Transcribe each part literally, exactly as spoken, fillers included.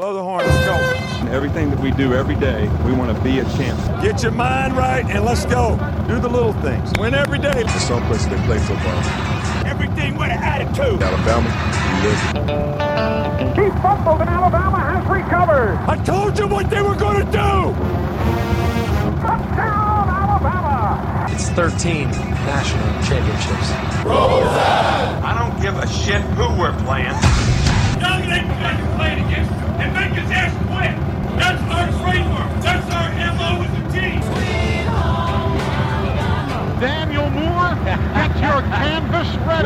Blow the horn, let's go. Everything that we do every day, we want to be a champion. Get your mind right and let's go. Do the little things. Win every day. There's some places they play football. Everything with an attitude. Alabama, we live. He fumbled and Alabama has recovered. I told you what they were going to do. Touchdown, Alabama. It's thirteen national championships. Roll Tide. I don't give a shit who we're playing. Young ain't fucking playing against us and make his ass quit. That's our trademark. That's our M O with the team. Daniel Moore, get your canvas ready.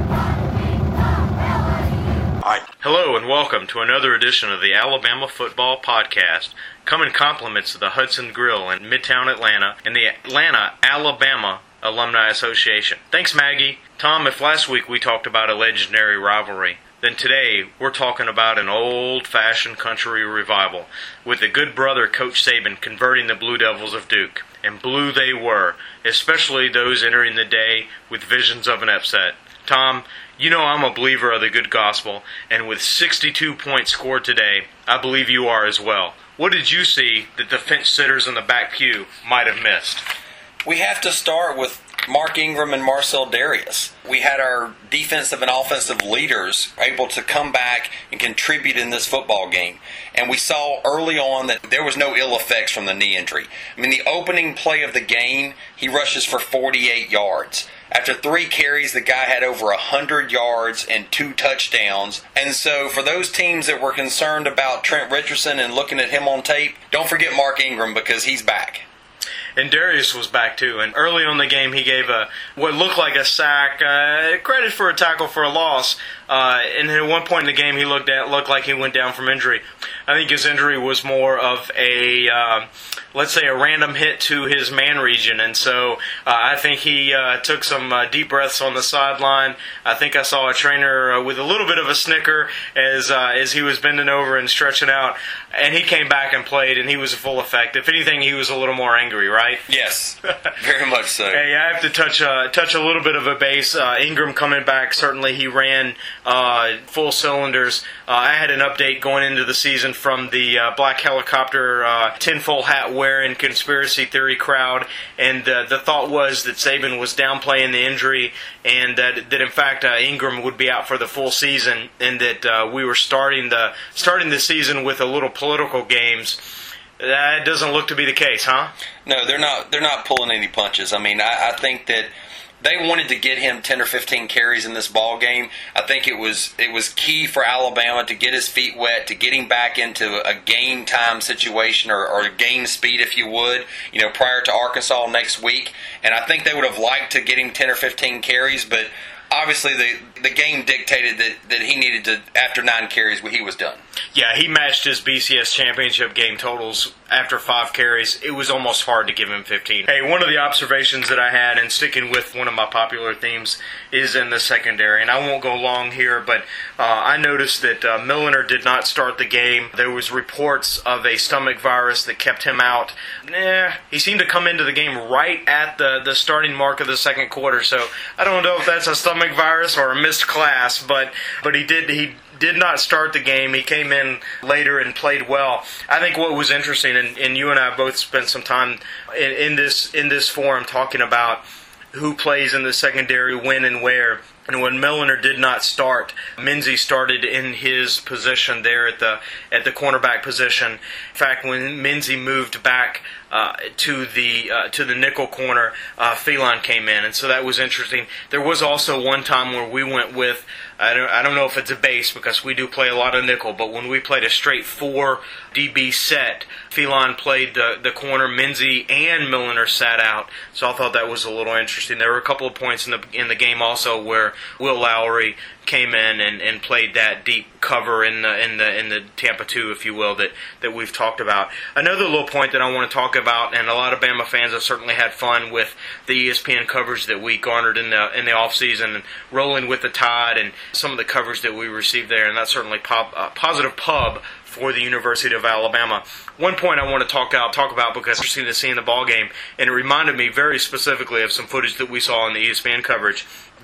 Hi. Hello and welcome to another edition of the Alabama Football Podcast. Come in compliments of the Hudson Grill in Midtown Atlanta and the Atlanta, Alabama Alumni Association. Thanks, Maggie. Tom, if last week we talked about a legendary rivalry, then today we're talking about an old-fashioned country revival with the good brother Coach Saban converting the Blue Devils of Duke. And blue they were, especially those entering the day with visions of an upset. Tom, you know I'm a believer of the good gospel, and with sixty-two points scored today, I believe you are as well. What did you see that the fence sitters in the back pew might have missed? We have to start with Mark Ingram and Marcel Darius. We had our defensive and offensive leaders able to come back and contribute in this football game. And we saw early on that there was no ill effects from the knee injury. I mean, the opening play of the game, he rushes for forty-eight yards. After three carries, the guy had over one hundred yards and two touchdowns. And so for those teams that were concerned about Trent Richardson and looking at him on tape, don't forget Mark Ingram because he's back. And Darius was back too. And early on in the game, he gave a what looked like a sack, uh, credit for a tackle for a loss. Uh, and then at one point in the game, he looked at looked like he went down from injury. I think his injury was more of a, uh, let's say, a random hit to his man region. And so uh, I think he uh, took some uh, deep breaths on the sideline. I think I saw a trainer uh, with a little bit of a snicker as uh, as he was bending over and stretching out. And he came back and played, and he was full effect. If anything, he was a little more angry, right? Yes, very much so. Hey, I have to touch uh, touch a little bit of a base. Uh, Ingram coming back, certainly he ran uh, full cylinders. Uh, I had an update going into the season from the uh, Black Helicopter uh, tinfoil hat wearing conspiracy theory crowd, and uh, the thought was that Saban was downplaying the injury, and that, that in fact uh, Ingram would be out for the full season, and that uh, we were starting the starting the season with a little political games. That doesn't look to be the case, huh? No, they're not. They're not pulling any punches. I mean, I, I think that they wanted to get him ten or fifteen carries in this ball game. I think it was it was key for Alabama to get his feet wet, to get him back into a game time situation or, or game speed, if you would, you know, prior to Arkansas next week. And I think they would have liked to get him ten or fifteen carries, but obviously the the game dictated that, that he needed to, after nine carries, he was done. Yeah, he matched his B C S championship game totals after five carries. It was almost hard to give him fifteen. Hey, one of the observations that I had, and sticking with one of my popular themes, is in the secondary. And I won't go long here, but uh, I noticed that uh, Milliner did not start the game. There was reports of a stomach virus that kept him out. Nah, he seemed to come into the game right at the, the starting mark of the second quarter. So I don't know if that's a stomach virus or a missed class, but but he did he. did not start the game. He came in later and played well. I think what was interesting, and, and you and I both spent some time in, in this in this forum talking about who plays in the secondary, when and where. And when Milliner did not start, Minzie started in his position there at the at the cornerback position. In fact, when Minzie moved back uh, to the uh, to the nickel corner, uh, Phelan came in, and so that was interesting. There was also one time where we went with, I don't, I don't know if it's a base because we do play a lot of nickel, but when we played a straight four D B set, Phelan played the, the corner, Minzie and Milliner sat out. So I thought that was a little interesting. There were a couple of points in the in the game also where Will Lowry came in and, and played that deep cover in the in the in the Tampa two, if you will, that, that we've talked about. Another little point that I want to talk about, and a lot of Bama fans have certainly had fun with the E S P N coverage that we garnered in the in the off season, and rolling with the Tide, and some of the coverage that we received there, and that's certainly pop, uh, positive pub for the University of Alabama. One point I want to talk out talk about because it's interesting to see in the ball game, and it reminded me very specifically of some footage that we saw in the E S P N coverage.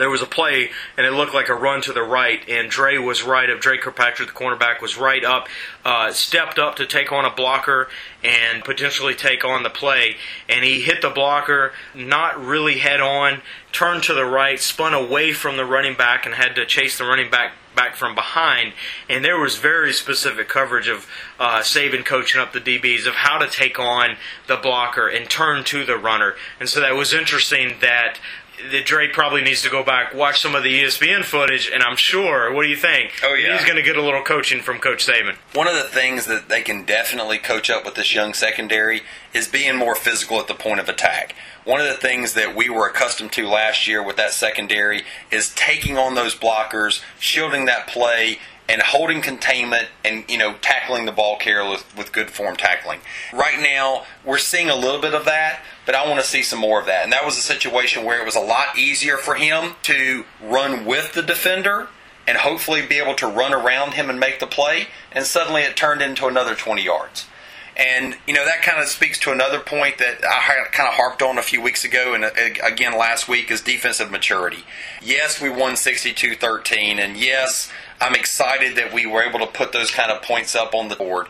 there was a play, and it looked like a run to the right, and Dre was right up. Dre Kirkpatrick, the cornerback, was right up, uh, stepped up to take on a blocker and potentially take on the play. And he hit the blocker, not really head on, turned to the right, spun away from the running back, and had to chase the running back back from behind. And there was very specific coverage of uh, Saban coaching up the D Bs of how to take on the blocker and turn to the runner. And so that was interesting that that Dre probably needs to go back, watch some of the E S P N footage, and I'm sure, what do you think? Oh, yeah. He's going to get a little coaching from Coach Saban. One of the things that they can definitely coach up with this young secondary is being more physical at the point of attack. One of the things that we were accustomed to last year with that secondary is taking on those blockers, shielding that play, and holding containment and, you know, tackling the ball carrier with, with good form tackling. Right now, we're seeing a little bit of that, but I want to see some more of that. And that was a situation where it was a lot easier for him to run with the defender and hopefully be able to run around him and make the play, and suddenly it turned into another twenty yards. And, you know, that kind of speaks to another point that I kind of harped on a few weeks ago and again last week is defensive maturity. Yes, we won sixty-two thirteen, and yes, I'm excited that we were able to put those kind of points up on the board.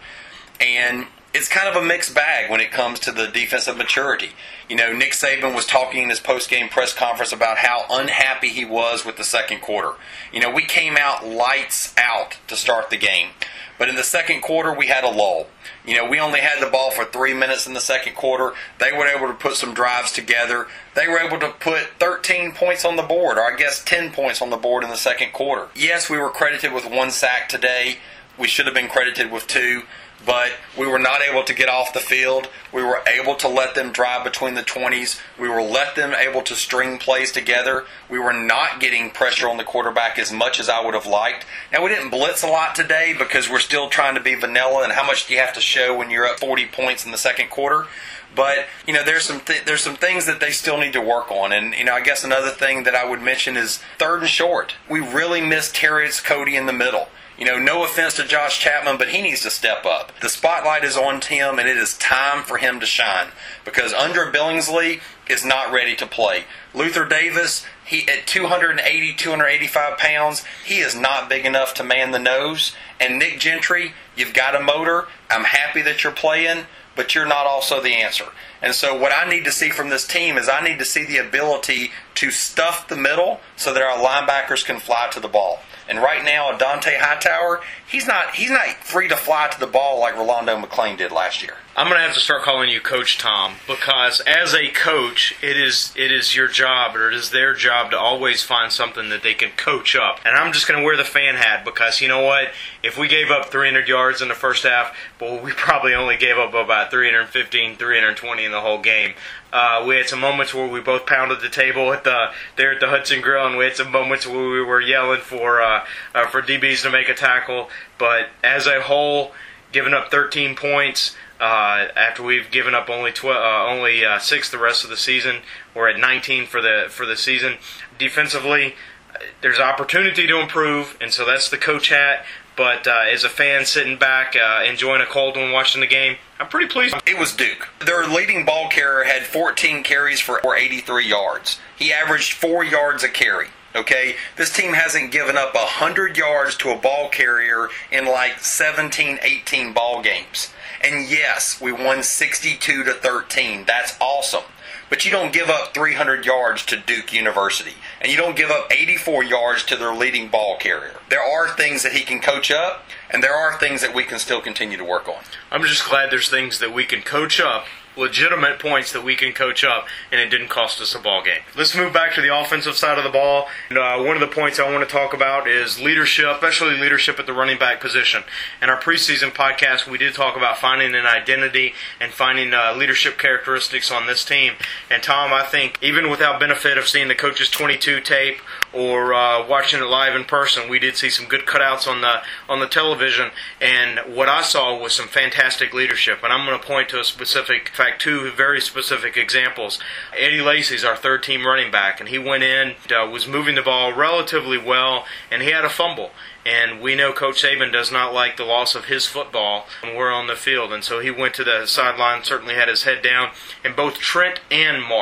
And it's kind of a mixed bag when it comes to the defensive maturity. You know, Nick Saban was talking in his post-game press conference about how unhappy he was with the second quarter. You know, we came out lights out to start the game. But in the second quarter, we had a lull. You know, we only had the ball for three minutes in the second quarter. They were able to put some drives together. They were able to put thirteen points on the board, or I guess ten points on the board in the second quarter. Yes, we were credited with one sack today. We should have been credited with two. But we were not able to get off the field. We were able to let them drive between the twenties. We were let them able to string plays together. We were not getting pressure on the quarterback as much as I would have liked. Now, we didn't blitz a lot today because we're still trying to be vanilla, and how much do you have to show when you're up forty points in the second quarter? But, you know, there's some th- there's some things that they still need to work on. And, you know, I guess another thing that I would mention is third and short. We really missed Terrius Cody in the middle. You know, no offense to Josh Chapman, but he needs to step up. The spotlight is on him, and it is time for him to shine because Andre Billingsley is not ready to play. Luther Davis, he at two eighty, two eighty-five pounds, he is not big enough to man the nose. And Nick Gentry, you've got a motor. I'm happy that you're playing, but you're not also the answer. And so what I need to see from this team is I need to see the ability to stuff the middle so that our linebackers can fly to the ball. And right now, Dante Hightower, he's not he's not free to fly to the ball like Rolando McClain did last year. I'm going to have to start calling you Coach Tom because as a coach, it is it is your job or it is their job to always find something that they can coach up. And I'm just going to wear the fan hat because you know what? If we gave up three hundred yards in the first half, well, we probably only gave up about three fifteen, three twenty in the whole game. Uh, we had some moments where we both pounded the table at the there at the Hudson Grill, and we had some moments where we were yelling for uh, uh, for D Bs to make a tackle. But as a whole, giving up thirteen points uh, after we've given up only tw- uh, only uh, six the rest of the season, we're at nineteen for the for the season. Defensively, there's opportunity to improve, and so that's the coach hat. But uh, as a fan sitting back, uh, enjoying a cold one watching the game, I'm pretty pleased. It was Duke. Their leading ball carrier had fourteen carries for eighty-three yards. He averaged four yards a carry. Okay? This team hasn't given up one hundred yards to a ball carrier in like seventeen, eighteen ball games. And yes, we won sixty-two to thirteen. That's awesome. But you don't give up three hundred yards to Duke University. And you don't give up eighty-four yards to their leading ball carrier. There are things that he can coach up, and there are things that we can still continue to work on. I'm just glad there's things that we can coach up, legitimate points that we can coach up, and it didn't cost us a ball game. Let's move back to the offensive side of the ball. And, uh, one of the points I want to talk about is leadership, especially leadership at the running back position. In our preseason podcast, we did talk about finding an identity and finding uh, leadership characteristics on this team. And Tom, I think even without benefit of seeing the Coaches twenty-two tape or uh, watching it live in person, we did see some good cutouts on the on the television. And what I saw was some fantastic leadership. And I'm going to point to a specific In fact, two very specific examples. Eddie Lacy's our third team running back, and he went in, uh, was moving the ball relatively well, and he had a fumble. And we know Coach Saban does not like the loss of his football when we're on the field. And so he went to the sideline, certainly had his head down. And both Trent and Mark,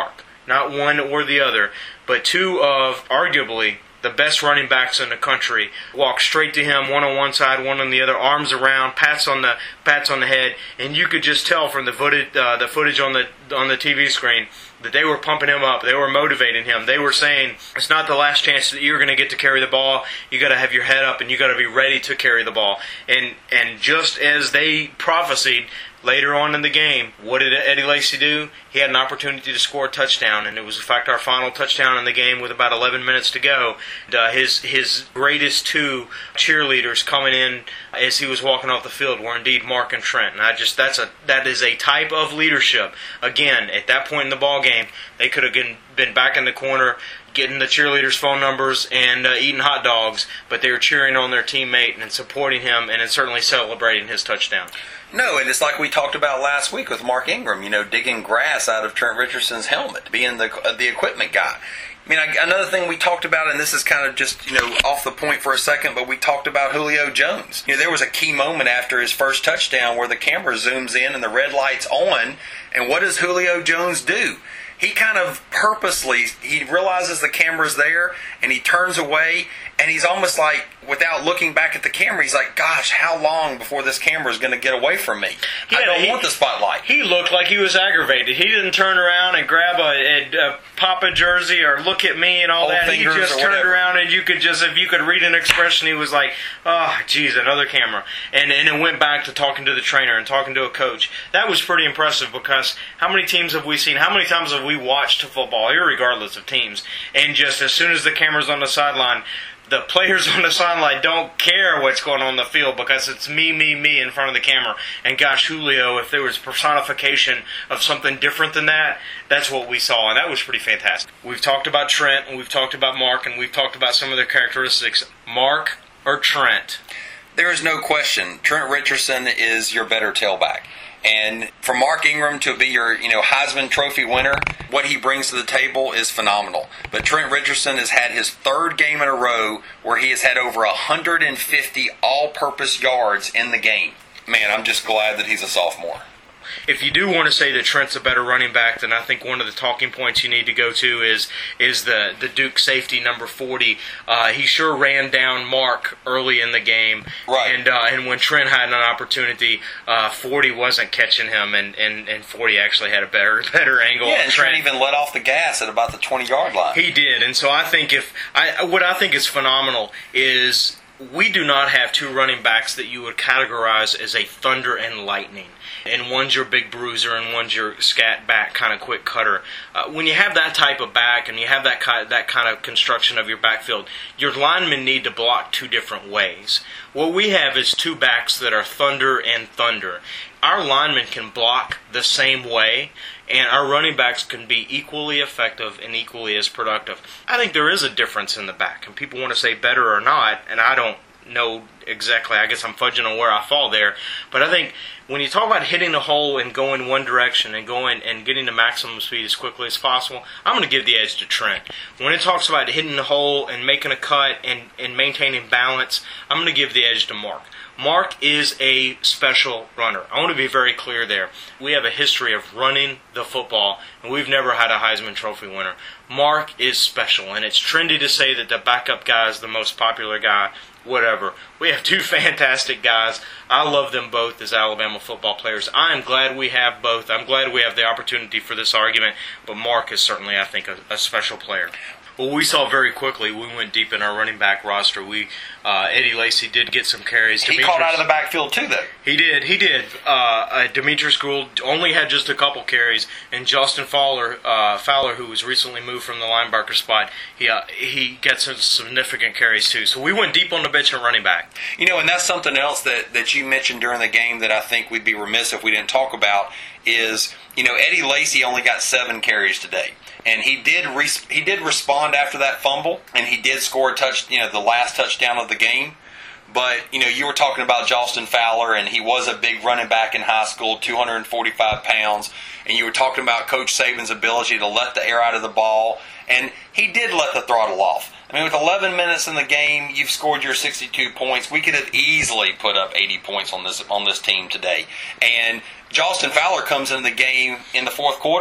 not one or the other, but two of arguably the best running backs in the country walk straight to him, one on one side, one on the other, arms around, pats on the pats on the head, and you could just tell from the footage, uh, the footage on the on the T V screen that they were pumping him up. They were motivating him. They were saying, it's not the last chance that you're going to get to carry the ball. You got to have your head up and you got to be ready to carry the ball. And and just as they prophesied later on in the game, what did Eddie Lacy do? He had an opportunity to score a touchdown, and it was in fact our final touchdown in the game with about eleven minutes to go. And, uh, his his greatest two cheerleaders coming in as he was walking off the field were indeed Mark and Trent. And I just that's a that is a type of leadership. Again, at that point in the ball game, they could have been, been back in the corner getting the cheerleaders' phone numbers and uh, eating hot dogs, but they were cheering on their teammate and supporting him and certainly celebrating his touchdown. No, and it's like we talked about last week with Mark Ingram, you know, digging grass out of Trent Richardson's helmet, being the uh, the equipment guy. I mean, I, another thing we talked about, and this is kind of just, you know, off the point for a second, but we talked about Julio Jones. You know, there was a key moment after his first touchdown where the camera zooms in and the red light's on, and what does Julio Jones do? He kind of purposely, he realizes the camera's there, and he turns away, and he's almost like, without looking back at the camera, he's like, gosh, how long before this camera is going to get away from me? Yeah, I don't he, want the spotlight. He looked like he was aggravated. He didn't turn around and grab a, a, a Papa jersey or look at me and all Old that. He just turned whatever. around, and you could just, if you could read an expression, he was like, oh, geez, another camera. And, and it went back to talking to the trainer and talking to a coach. That was pretty impressive because how many teams have we seen? How many times have we watched football, irregardless of teams, and just as soon as the camera's on the sideline, the players on the sideline don't care what's going on in the field because it's me, me, me in front of the camera. And gosh, Julio, if there was personification of something different than that, that's what we saw, and that was pretty fantastic. We've talked about Trent, and we've talked about Mark, and we've talked about some of their characteristics. Mark or Trent? There is no question. Trent Richardson is your better tailback. And for Mark Ingram to be your, you know, Heisman Trophy winner, what he brings to the table is phenomenal. But Trent Richardson has had his third game in a row where he has had over one hundred fifty all-purpose yards in the game. Man, I'm just glad that he's a sophomore. If you do want to say that Trent's a better running back, then I think one of the talking points you need to go to is is the, the Duke safety, number forty. Uh, he sure ran down Mark early in the game. Right. And uh, and when Trent had an opportunity, uh, forty wasn't catching him, and, and, and forty actually had a better better angle. Yeah, and Trent, Trent even let off the gas at about the twenty-yard line. He did, and so I think if I what I think is phenomenal is we do not have two running backs that you would categorize as a thunder and lightning. And one's your big bruiser and one's your scat back kind of quick cutter. Uh, when you have that type of back and you have that kind, that kind of construction of your backfield, your linemen need to block two different ways. What we have is two backs that are thunder and thunder. Our linemen can block the same way, and our running backs can be equally effective and equally as productive. I think there is a difference in the back, and people want to say better or not, and I don't know exactly. I guess I'm fudging on where I fall there. But I think when you talk about hitting the hole and going one direction and going and getting to maximum speed as quickly as possible, I'm going to give the edge to Trent. When it talks about hitting the hole and making a cut and, and maintaining balance, I'm going to give the edge to Mark. Mark is a special runner. I want to be very clear there. We have a history of running the football, and we've never had a Heisman Trophy winner. Mark is special, and it's trendy to say that the backup guy is the most popular guy. Whatever. We have two fantastic guys. I love them both as Alabama football players. I am glad we have both. I'm glad we have the opportunity for this argument, but Mark is certainly, I think, a, a special player. Well, we saw very quickly, we went deep in our running back roster. We uh, Eddie Lacy did get some carries. He Demetrius, caught out of the backfield too, though. He did, he did. Uh, uh, Demetrius Gould only had just a couple carries, and Justin Fowler, uh, Fowler, who was recently moved from the linebacker spot, he uh, he gets some significant carries too. So we went deep on the bench and running back. You know, and that's something else that, that you mentioned during the game that I think we'd be remiss if we didn't talk about is, you know, Eddie Lacy only got seven carries today. And he did res- he did respond after that fumble, and he did score a touch, you know, the last touchdown of the game. But, you know, you were talking about Justin Fowler, and he was a big running back in high school, two hundred forty-five pounds. And you were talking about Coach Saban's ability to let the air out of the ball, and he did let the throttle off. I mean, with eleven minutes in the game, you've scored your sixty-two points. We could have easily put up eighty points on this on this team today. And Justin Fowler comes into the game in the fourth quarter.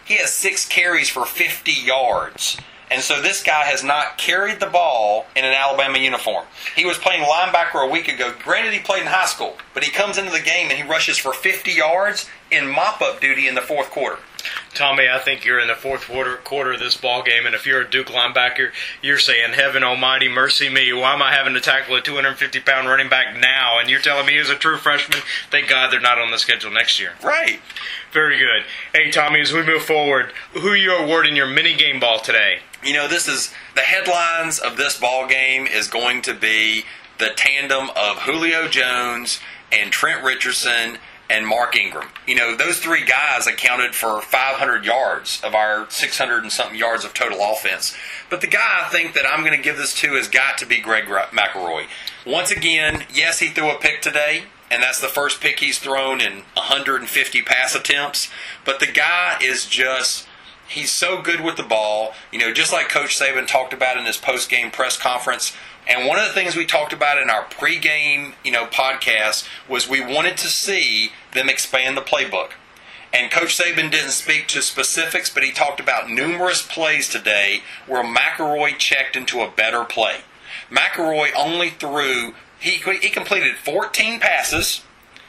he has six carries for fifty yards. And so this guy has not carried the ball in an Alabama uniform. He was playing linebacker a week ago. Granted, he played in high school, but he comes into the game and he rushes for fifty yards in mop-up duty in the fourth quarter. Tommy, I think you're in the fourth quarter, quarter of this ball game, and if you're a Duke linebacker, you're saying, heaven almighty, mercy me, why am I having to tackle a two hundred fifty pound running back now? And you're telling me he's a true freshman? Thank God they're not on the schedule next year. Right. Very good. Hey, Tommy, as we move forward, who are you awarding your mini game ball today? You know, this is the headlines of this ball game is going to be the tandem of Julio Jones and Trent Richardson and Mark Ingram. You know, those three guys accounted for five hundred yards of our six hundred and something yards of total offense. But the guy I think that I'm going to give this to has got to be Greg McElroy. Once again, yes, he threw a pick today, and that's the first pick he's thrown in one hundred fifty pass attempts. But the guy is just, he's so good with the ball. You know, just like Coach Saban talked about in his post-game press conference. And one of the things we talked about in our pregame, you know, podcast was we wanted to see them expand the playbook. And Coach Saban didn't speak to specifics, but he talked about numerous plays today where McElroy checked into a better play. McElroy only threw, he, he completed fourteen passes,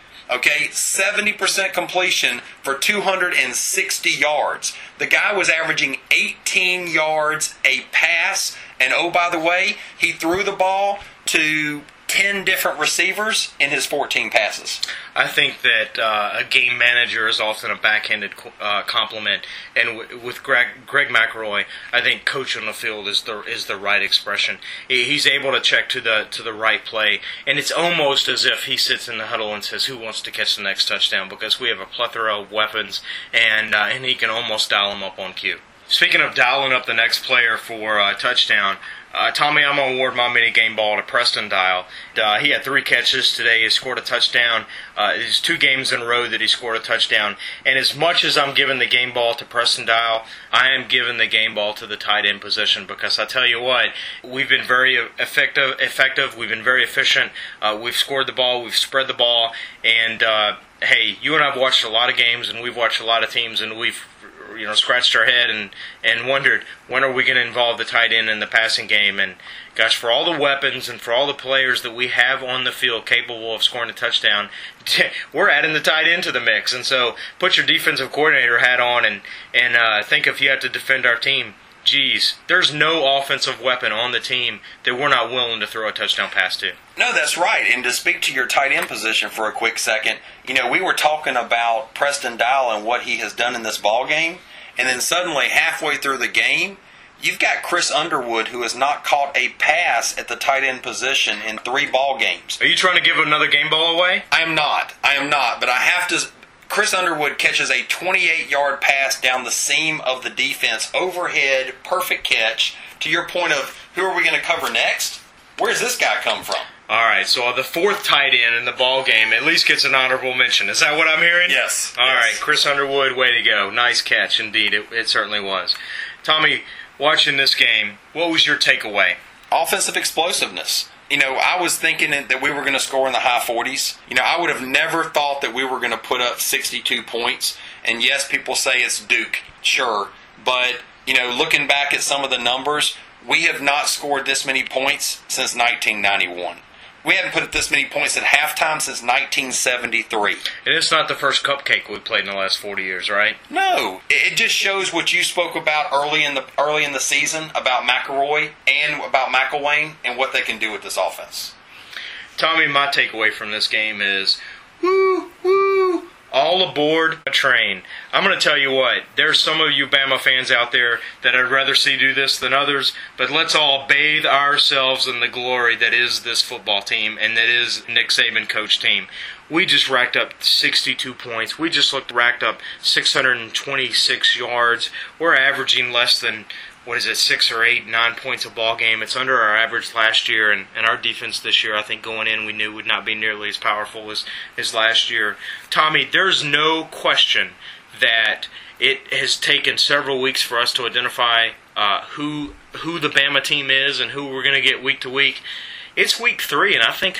okay, seventy percent completion for two hundred sixty yards. The guy was averaging eighteen yards a pass. And oh, by the way, he threw the ball to ten different receivers in his fourteen passes. I think that uh, a game manager is often a backhanded uh, compliment, and w- with Greg, Greg McElroy, I think coach on the field is the is the right expression. He's able to check to the to the right play, and it's almost as if he sits in the huddle and says, "Who wants to catch the next touchdown?" Because we have a plethora of weapons, and uh, and he can almost dial them up on cue. Speaking of dialing up the next player for a uh, touchdown, uh, Tommy, I'm going to award my mini game ball to Preston Dial. Uh, he had three catches today. He scored a touchdown. Uh, it's two games in a row that he scored a touchdown. And as much as I'm giving the game ball to Preston Dial, I am giving the game ball to the tight end position because I tell you what, we've been very effective. effective. We've been very efficient. Uh, we've scored the ball. We've spread the ball. And, uh, hey, you and I have watched a lot of games, and we've watched a lot of teams, and we've you know, scratched our head and, and wondered, when are we going to involve the tight end in the passing game? And, gosh, for all the weapons and for all the players that we have on the field capable of scoring a touchdown, we're adding the tight end to the mix. And so put your defensive coordinator hat on and, and uh, think if you have to defend our team, geez, there's no offensive weapon on the team that we're not willing to throw a touchdown pass to. No, that's right. And to speak to your tight end position for a quick second, you know, we were talking about Preston Dial and what he has done in this ball game, and then suddenly halfway through the game, you've got Chris Underwood who has not caught a pass at the tight end position in three ball games. Are you trying to give another game ball away? I am not. I am not. But I have to. Chris Underwood catches a twenty-eight yard pass down the seam of the defense, overhead, perfect catch. To your point of who are we going to cover next? Where's this guy come from? All right, so the fourth tight end in the ball game at least gets an honorable mention. Is that what I'm hearing? Yes. All yes. right, Chris Underwood, way to go. Nice catch, indeed. It, it certainly was. Tommy, watching this game, what was your takeaway? Offensive explosiveness. You know, I was thinking that we were going to score in the high forties. You know, I would have never thought that we were going to put up sixty-two points. And yes, people say it's Duke, sure. But, you know, looking back at some of the numbers, we have not scored this many points since nineteen ninety-one. We haven't put up this many points at halftime since nineteen seventy-three. And it's not the first cupcake we've played in the last forty years, right? No. It just shows what you spoke about early in the early in the season about McElroy and about McElwain and what they can do with this offense. Tommy, my takeaway from this game is, woo, woo, all aboard a train. I'm going to tell you what, there's some of you Bama fans out there that I'd rather see do this than others, but let's all bathe ourselves in the glory that is this football team and that is Nick Saban coach team. We just racked up sixty-two points. We just looked racked up six hundred twenty-six yards. We're averaging less than, what is it, six or eight, nine points a ball game. It's under our average last year, and, and our defense this year, I think going in, we knew would not be nearly as powerful as, as last year. Tommy, there's no question that it has taken several weeks for us to identify uh, who who the Bama team is and who we're going to get week to week. It's week three, and I think uh,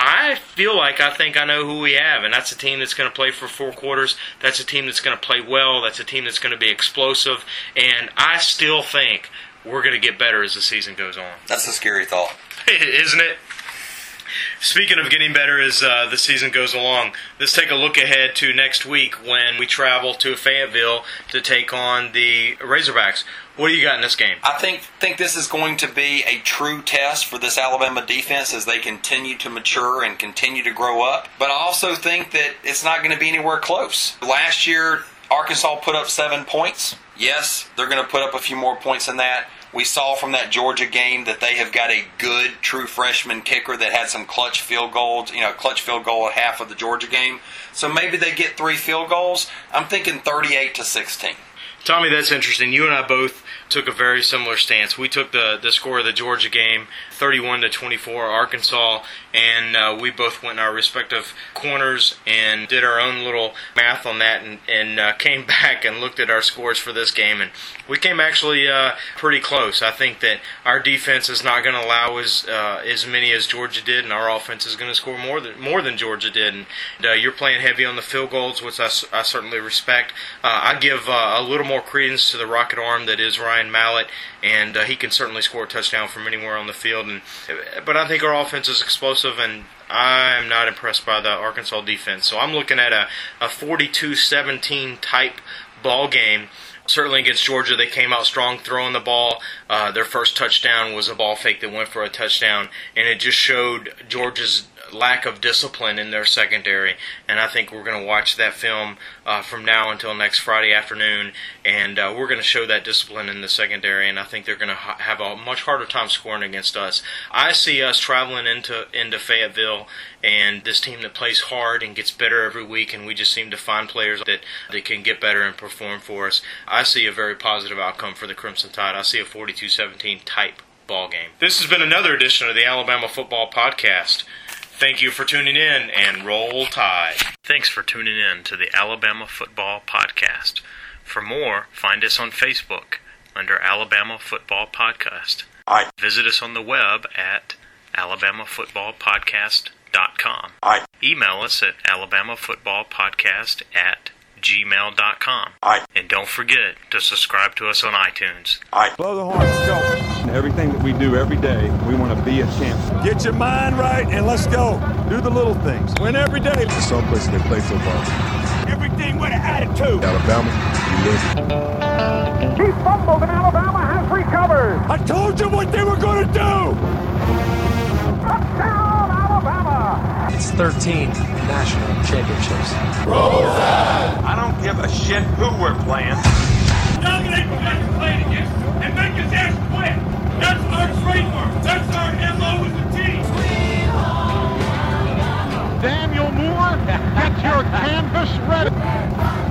I feel like I think I know who we have, and that's a team that's going to play for four quarters. That's a team that's going to play well. That's a team that's going to be explosive. And I still think we're going to get better as the season goes on. That's a scary thought. Isn't it? Speaking of getting better as uh, the season goes along, let's take a look ahead to next week when we travel to Fayetteville to take on the Razorbacks. What do you got in this game? I think think this is going to be a true test for this Alabama defense as they continue to mature and continue to grow up. But I also think that it's not going to be anywhere close. Last year, Arkansas put up seven points. Yes, they're going to put up a few more points than that. We saw from that Georgia game that they have got a good true freshman kicker that had some clutch field goals, you know, clutch field goal at half of the Georgia game. So maybe they get three field goals. I'm thinking thirty-eight to sixteen. Tommy, that's interesting. You and I both took a very similar stance. We took the, the score of the Georgia game, thirty-one to twenty-four, Arkansas, and uh, we both went in our respective corners and did our own little math on that and, and uh, came back and looked at our scores for this game. And we came actually uh, pretty close. I think that our defense is not going to allow as uh, as many as Georgia did, and our offense is going to score more than more than Georgia did. And uh, you're playing heavy on the field goals, which I, I certainly respect. Uh, I give uh, a little more credence to the rocket arm that is Ryan Mallett, and uh, he can certainly score a touchdown from anywhere on the field. And but I think our offense is explosive, and I'm not impressed by the Arkansas defense. So I'm looking at a, a forty-two seventeen type ball game. Certainly against Georgia, they came out strong throwing the ball. Uh, their first touchdown was a ball fake that went for a touchdown, and it just showed Georgia's lack of discipline in their secondary. And I think we're going to watch that film uh, from now until next Friday afternoon, and uh, we're going to show that discipline in the secondary, and I think they're going to ha- have a much harder time scoring against us. I see us traveling into into Fayetteville, and this team that plays hard and gets better every week, and we just seem to find players that, that can get better and perform for us. I see a very positive outcome for the Crimson Tide. I see a forty-two seventeen type ball game. This has been another edition of the Alabama Football Podcast. Thank you for tuning in, and roll Tide. Thanks for tuning in to the Alabama Football Podcast. For more, find us on Facebook under Alabama Football Podcast. Aye. Visit us on the web at alabama football podcast dot com. Aye. Email us at alabama football podcast at gmail dot com. Aye. And don't forget to subscribe to us on iTunes. Aye. Blow the horn. Let's go. Everything that we do every day, we want to be a champ. Get your mind right and let's go. Do the little things. Win every day. Some places they play football. Everything with an attitude. Alabama, we live. He fumbled and Alabama has recovered. I told you what they were going to do. Touchdown, Alabama. It's thirteen national championships. I don't give a shit who we're playing. Dominate the guys we're playing against and make his ass quit. That's our trademark. That's our M O as a team. Daniel Moore, get your canvas ready.